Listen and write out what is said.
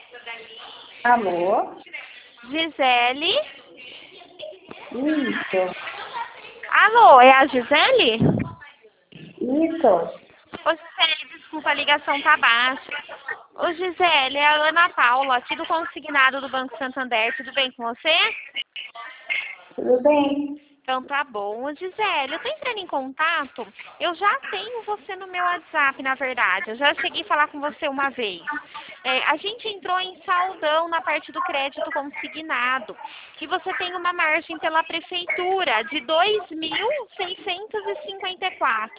Alô? Gisele? Isso. Alô, é a Gisele? Isso. Ô Gisele, desculpa, a ligação tá baixa. Ô Gisele, é a Ana Paula, aqui do consignado do Banco Santander, tudo bem com você? Tudo bem? Então tá bom. Ô Gisele, eu tô entrando em contato, eu já tenho você no meu WhatsApp, na verdade, eu já cheguei a falar com você uma vez. A gente entrou em saldão na parte do crédito consignado, e você tem uma margem pela prefeitura de 2.654.